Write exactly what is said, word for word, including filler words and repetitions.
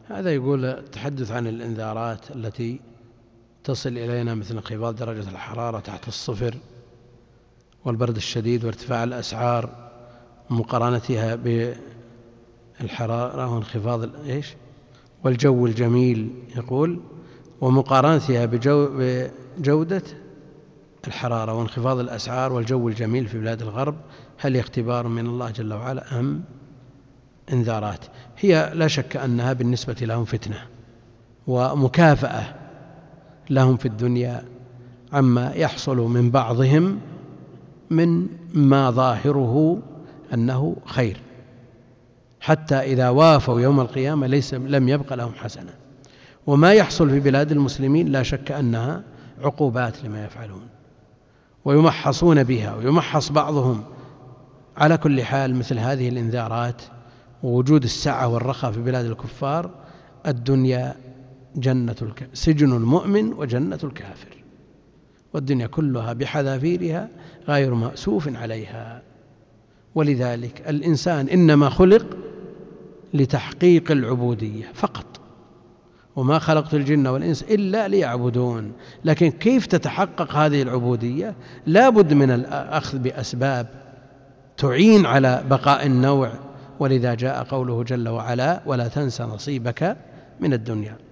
هذا يقول التحدث عن الإنذارات التي تصل إلينا مثل انخفاض درجة الحرارة تحت الصفر والبرد الشديد وارتفاع الأسعار مقارنتها بالحرارة وانخفاض إيش والجو الجميل، يقول ومقارنتها بجو بجودة الحرارة وانخفاض الأسعار والجو الجميل في بلاد الغرب، هل اختبار من الله جل وعلا أم انذارات؟ هي لا شك أنها بالنسبة لهم فتنة ومكافأة لهم في الدنيا عما يحصل من بعضهم من ما ظاهره أنه خير، حتى إذا وافوا يوم القيامة ليس لم يبق لهم حسنة. وما يحصل في بلاد المسلمين لا شك أنها عقوبات لما يفعلون ويمحصون بها ويمحص بعضهم. على كل حال مثل هذه الإنذارات ووجود السعة والرخاء في بلاد الكفار، الدنيا جنة الك... سجن المؤمن وجنة الكافر، والدنيا كلها بحذافيرها غير مأسوف عليها. ولذلك الإنسان إنما خلق لتحقيق العبودية فقط، وما خلقت الجن والإنس إلا ليعبدون. لكن كيف تتحقق هذه العبودية؟ لا بد من الأخذ بأسباب تعين على بقاء النوع، ولذا جاء قوله جل وعلا ولا تنس نصيبك من الدنيا.